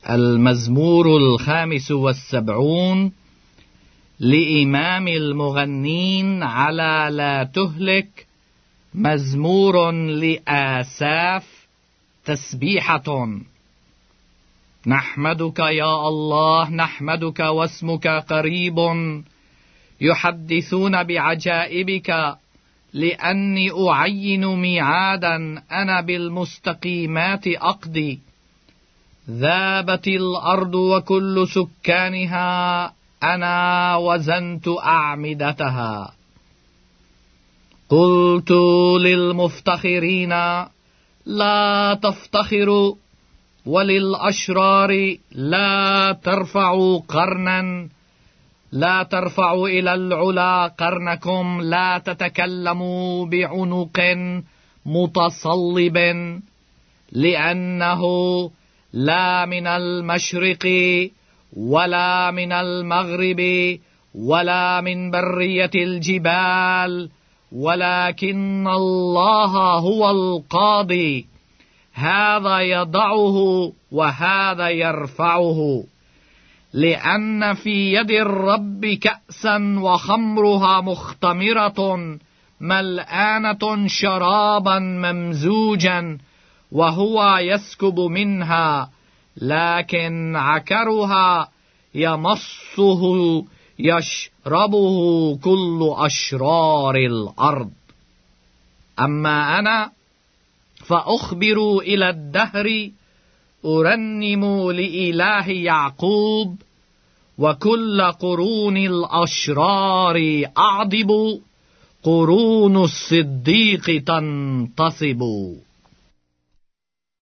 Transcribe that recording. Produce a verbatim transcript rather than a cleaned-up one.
المزمور الخامس والسبعون لإمام المغنين على لا تهلك، مزمور لآساف، تسبيحة. نحمدك يا الله، نحمدك واسمك قريب، يحدثون بعجائبك، لأني أعين ميعادا أنا بالمستقيمات أقضي. ذابت الأرض وكل سكانها، أنا وزنت أعمدتها. قلت للمفتخرين لا تفتخروا، وللأشرار لا ترفعوا قرنا. لا ترفعوا إلى العلا قرنكم، لا تتكلموا بعنق متصلب، لأنه لا من المشرق ولا من المغرب ولا من برية الجبال، ولكن الله هو القاضي، هذا يضعه وهذا يرفعه. لأن في يد الرب كأسا وخمرها مختمرة، ملآنة شرابا ممزوجا، وهو يسكب منها، لكن عكرها يمصه يشربه كل أشرار الأرض. أما أنا فأخبر إلى الدهر، أرنم لإله يعقوب، وكل قرون الأشرار أعضب، قرون الصديق تنتصب.